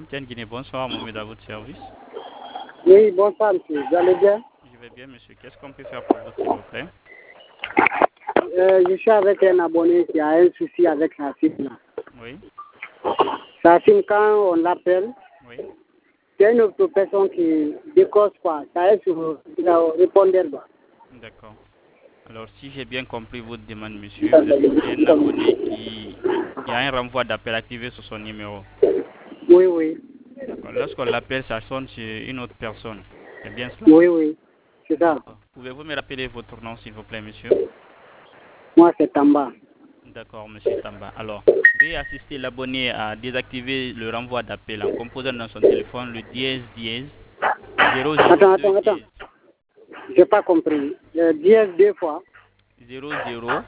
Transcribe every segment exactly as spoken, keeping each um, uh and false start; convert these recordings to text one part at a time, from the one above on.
M T N Guinée, bonsoir, Mohamed à votre service. Oui, bonsoir, monsieur. Vous allez bien? Je vais bien, monsieur. Qu'est-ce qu'on peut faire pour vous, s'il vous plaît? Euh, je suis avec un abonné qui a un souci avec sa SIM. Là. Oui, Sa SIM, quand on l'appelle, oui. c'est une autre personne qui décoche quoi. Ça est sur le répondeur. Quoi. D'accord. Alors, si j'ai bien compris votre demande, monsieur, vous êtes un abonné qui, qui a un renvoi d'appel activé sur son numéro. Oui, oui. D'accord. Lorsqu'on l'appelle, ça sonne sur une autre personne. C'est bien cela? Oui, oui. C'est ça. D'accord. Pouvez-vous me rappeler votre nom, s'il vous plaît, monsieur? Moi, c'est Tamba. D'accord, monsieur Tamba. Alors, veuillez assister l'abonné à désactiver le renvoi d'appel en composant dans son téléphone le dièse dièse zéro zéro Attends, deux attends, attends. dièse J'ai pas compris. Euh, dièse deux fois. zéro zéro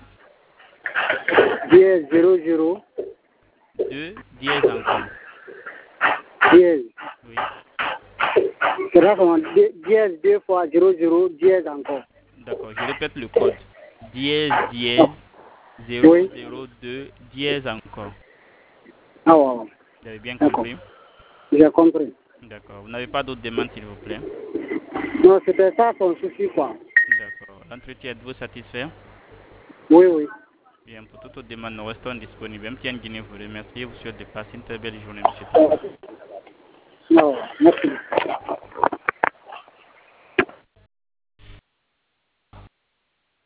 Dièse zéro zéro. deux dièse encore. Dièse. Oui, C'est là comment di- dièse deux fois zéro zéro dièse encore. d'accord. Je répète le code. Dièse Ah, dièse zéro oui. zéro deux dièse encore. Ah, ouais, ouais. Vous avez bien D'accord. compris? J'ai compris. D'accord. Vous n'avez pas d'autres demandes, s'il vous plaît? Non, c'était ça son souci, quoi. D'accord. L'entretien, êtes-vous satisfait? Oui, oui. Bien, pour toute autre demande, nous restons disponibles. M T N Guinée vous remercie et vous souhaite de passer une très belle journée, monsieur Tamba. Non, merci.